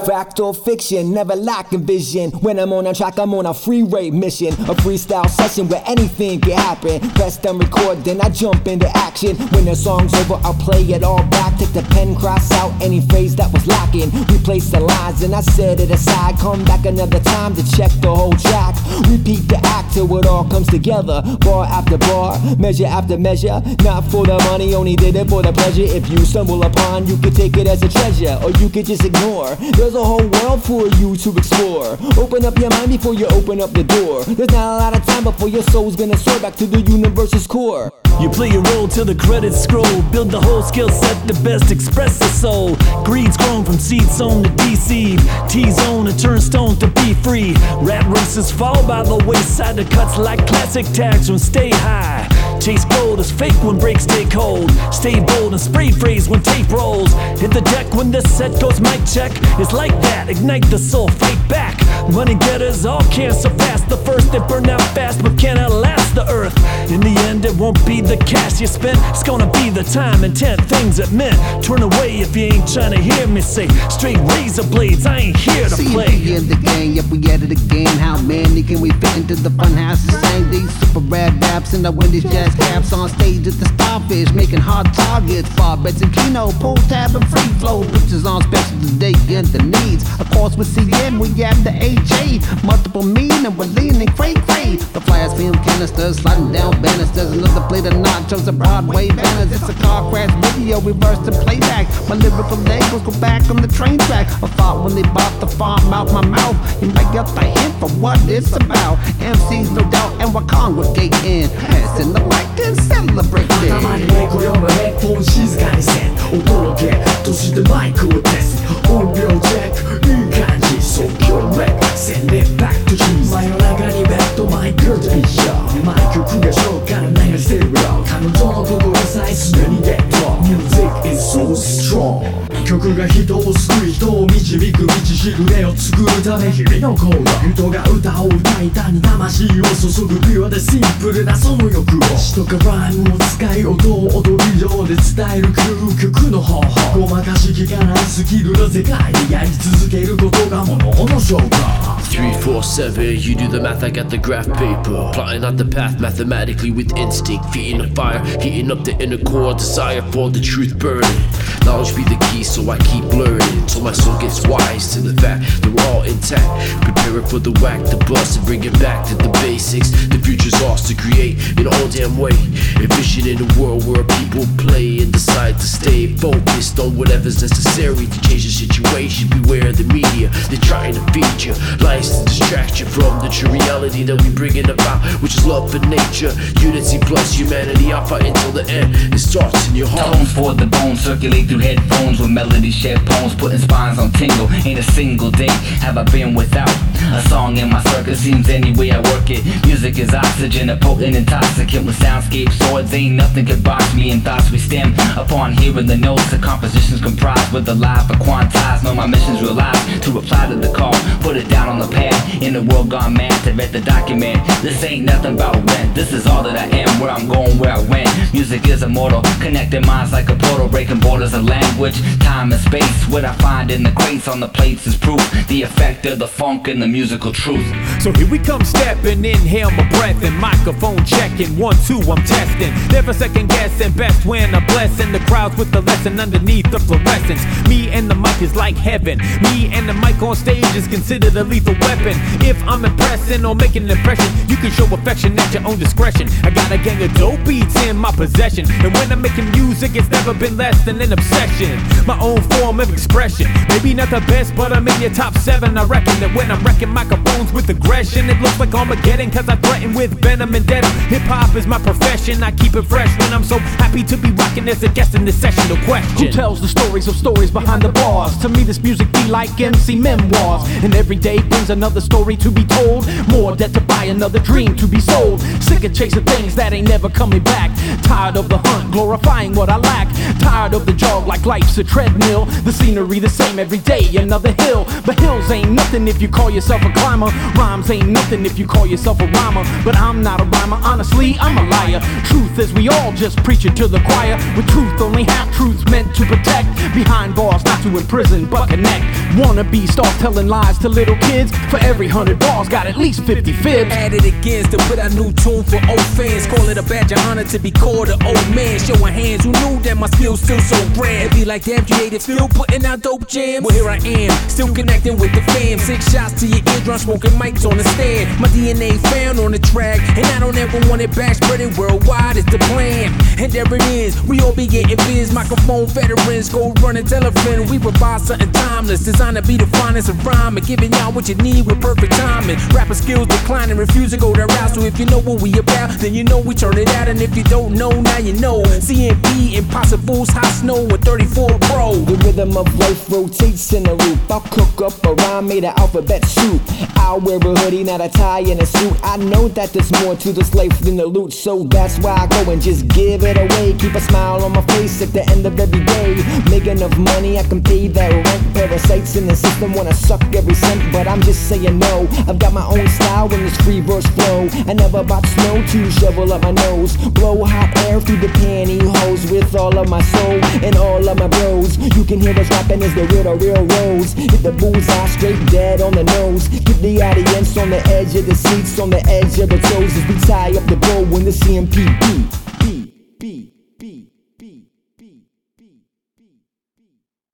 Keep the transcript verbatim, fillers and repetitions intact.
Fact or fiction, never lacking vision. When I'm on a track, I'm on a free rate mission. A freestyle session where anything can happen. Press and record, then I jump into action. When the song's over, I'll play it all back. Take the pen, cross out any phrase that was lacking. Replace the lines and I set it aside. Come back another time to check the whole track. Repeat the act till it all comes together. Bar after bar, measure after measure. Not for the money, only did it for the pleasure. If you stumble upon, you can take it as a treasure, or you could just ignore. There's a whole world for you to explore. Open up your mind before you open up the door. There's not a lot of time before your soul's gonna soar back to the universe's core. You play your role till the credits scroll. Build the whole skill set to best express the soul. Greed's grown from seed sown to de-seed. T-zone to turnstone to be free. Rat races fall by the wayside. The cuts like classic tags from stay high. Chase gold is fake when breaks take hold. Stay bold and spray phrase when tape rolls. Hit the deck when the set goes mic check. It's like that, ignite the soul, fight back. Money getters all can't surpass the first. They burn out fast but can't outlast the earth. In the end it won't be the cash you spent, it's gonna be the time, intent, things it meant. Turn away if you ain't trying to hear me say straight razor blades, I ain't here to See play. See in the game, yep, we at it again. How many can we fit into the fun house and sing these super rad raps and the Wendy's jazz caps on stage at the Starfish, making hard targets, bar bets and keno, pull tab and free flow, bitches on special today, get the needs. Of course with C M, we have the H A, multiple meaning, we're leaning cray cray. The flash film canisters, sliding down banisters, another plate of nachos and Broadway banners. It's a car crash video, reverse to playback. My lyrical labels go back on the train track. I thought when they bought the farm out my mouth, you might get the hint for what it's about. M Cs no doubt and we're congregating. Passing the mic and celebrating. 頭にメイク読むヘッドホン静かにせんお届けとしてマイクをテスト音量チェックいい感じ即興レック Send it back to you 真夜中にベッドマイクでビジョンマイクが消化の流してるよ彼女の心さえすでにゲット Music is so strong 曲が人を救い人を導く道しるべを作るため日々の行動人が歌を歌いたに魂を注ぐピュアでシンプルなその欲を詩とかライムを使い音を踊り上で伝える究極の方法ごまかしきかないスキルの世界でやり続けることがものの証拠 three four seven, you do the math, I got the graph paper. Plotting out the path mathematically with instinct. Feeding the fire, heating up the inner core. Desire for the truth burning. Knowledge be the key, so I keep learning. Till my soul gets wise to the fact that we're all intact. Preparing for the whack, the bust, and bring it back to the basics. The future's ours to create in all damn way. Envisioning a world where people play and decide to stay focused on whatever's necessary to change the situation. Beware of the media, they're trying to feed you lies to distract you from the true reality that we bringing about, which is love for nature, unity plus humanity. I'll fight until the end, it starts in your heart. Tones for the bones circulate through headphones with melody shed poems, putting spines on tingle. Ain't a single day have I been without a song in my circuit. Seems any way I work it, music is oxygen, a potent intoxicant with soundscape swords. Ain't nothing could box me in thoughts we stem upon hearing the notes. The compositions comprised with the live or quantized. Know my mission's real live to reply to the call, put it down on the pad. In the world gone mad to read the document. This ain't nothing about rent, this is all that I am, where I'm going, where I went. Music is immortal, connecting minds like a portal, breaking borders of language, time and space. What I find in the crates on the plates is proof, the effect of the funk and the musical truth. So here we come stepping, inhale my breath and microphone checking, one, two, I'm testing. Never second guessing, best when I'm blessing the crowds with the lesson underneath the fluorescence. Me and the mic is like heaven, me and the mic on stage is considered a lethal weapon. If I'm impressing or making an impression, you can show affection at your own discretion. I got a gang of dope beats in my possession, and when I'm making music, it's never been less than an obsession. My own form of expression, maybe not the best, but I'm in your top seven. I reckon that when I'm wrecking microphones with aggression, it looks like Armageddon, cause I threaten with venom and denim. Hip-hop is my profession, I keep it fresh when I'm so happy to be rocking as a guest in this session. No question. Who tells the stories of stories behind the bars? To me this music be like M C memoirs, and every day brings another story to be told. More debt to buy another dream to be sold. Sick of chasing things that ain't never coming back. Tired of the hunt, glorifying what I lack. Tired of the jog like life's a treadmill. The scenery the same every day, another hill. But hills ain't nothing if you call yourself a climber. Rhymes ain't nothing if you call yourself a rhymer. But I'm not a rhymer, honestly I'm a liar. Truth is we all just preach it to the choir. With truth only half truths meant to protect. Behind bars not to imprison but connect. Wannabe start telling lies to little kids. For every hundred bars, got at least fifty fibs. At it again to put a new tune for old fans. Call it a badge of honor to be called an old man. Showing hands who knew that my skills still so grand. Be like damn creative, still putting out dope jams. Well, here I am, still connecting with the fam. Six shots to your eardrum, smoking mics on the stand. My D N A found on the track, and I don't ever want it back. Spreading worldwide is the plan. And there it is, we all be getting biz. Microphone veterans, go run and tell a friend. We provide something timeless, designed to be the finest of rhyme. And giving y'all what you need with perfect timing. Rapper skills declining, refuse to go that route. So if you know what we about, then you know we turn it out. And if you don't know, now you know. C M P, Impossible's Hot Snow with thirty-four Pro. The rhythm of life rotates in a loop. I'll cook up a rhyme made of alphabet soup. I'll wear a hoodie, not a tie and a suit. I know that there's more to this life than the loot, so that's why I go and just give it away. Keep a smile on my face at the end of every day. Make enough money, I can pay that rent. Parasites in the system wanna suck every cent, but I'm just saying no. I've got my own style in this free verse flow. I never bought snow to shovel up my nose. Blow hot air through the pantyhose with all of my soul and all of my bros. You can hear us rapping as the real, the real rose. Hit the bullseye straight dead on the nose. Keep the audience on the edge of the seats, on the edge of the toes as we tie up the bow when the C M P beat, beat, beat, beat.